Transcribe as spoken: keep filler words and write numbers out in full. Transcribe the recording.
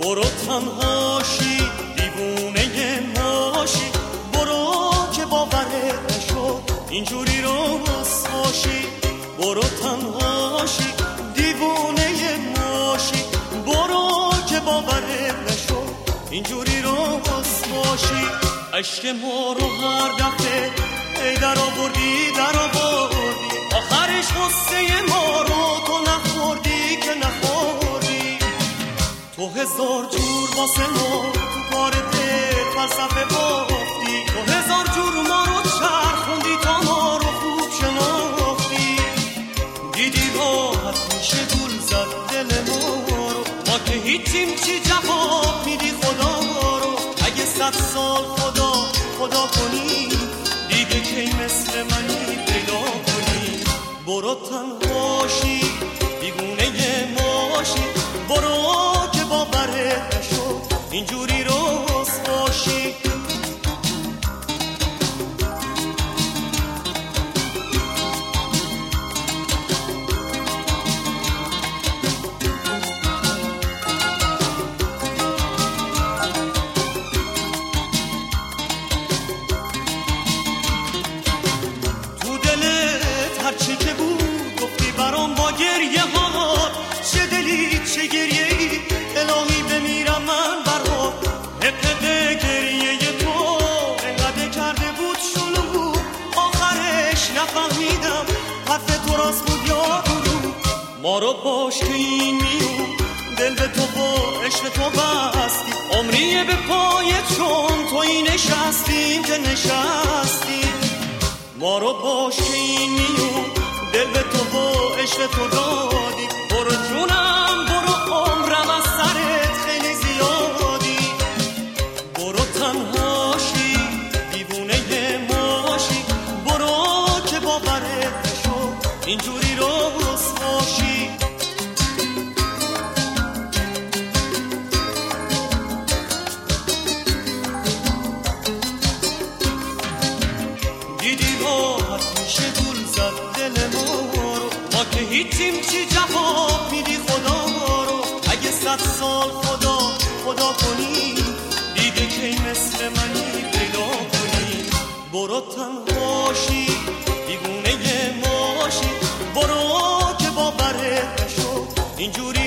برو تنهاشی دیوونه ماشی، برو که باورت نشد اینجوری رسواشی. برو تنهاشی دیوونه ماشی، برو که باورت نشد اینجوری رسواشی. عشق ما رو هر دفعه ای در آوردی در آوردی، آخرش غصه ما رو تو نخوردی که نخوردی. تو هزار جور واسه ما تو کار دل فلسفه بافتی، تو هزار جور ما رو چرخوندی تا ما رو خوب شناختی. دیدی راحت میشه گول زد دل ما رو، ما که هیچیم چی جواب میدی خدا رو. اگه صد سال خدا خدا کنی دیگه کی مثل منی پیدا کنی. برو تنهاشی دیوونه ماشی، برو که باورت نشد اینجوری رسواشی. هرچی که بود گفتی برام با گریه ها، چه دلی چه گریه ای الهی بمیرم من برات. حقیقت گریه تو انقدر کرده بود شلو، آخرش نفهمیدم حرف تو راست بود یا دروغ. ما رو باش که این میون دل به تو با عشق تو بستی، عمریه به پایت چون تویی نشستیم که نشستیم. ما رو باش که این میون دل به تو با عشق تو دادی. برو جونم برو عمرم از سرت خیلی زیادی. برو تنهاشی دیوونه ماشی، برو که باورت نشد اینجوری رسواشی. دیدی راحت میشه گول زد دل ما رو، ما که هیچیم چی جواب میدی خدا رو. اگه صد سال خدا خدا کنی دیگه کی مثل منی پیدا کنی. برو تنهاشی دیوونه ماشی، برو که باورت نشد اینجوری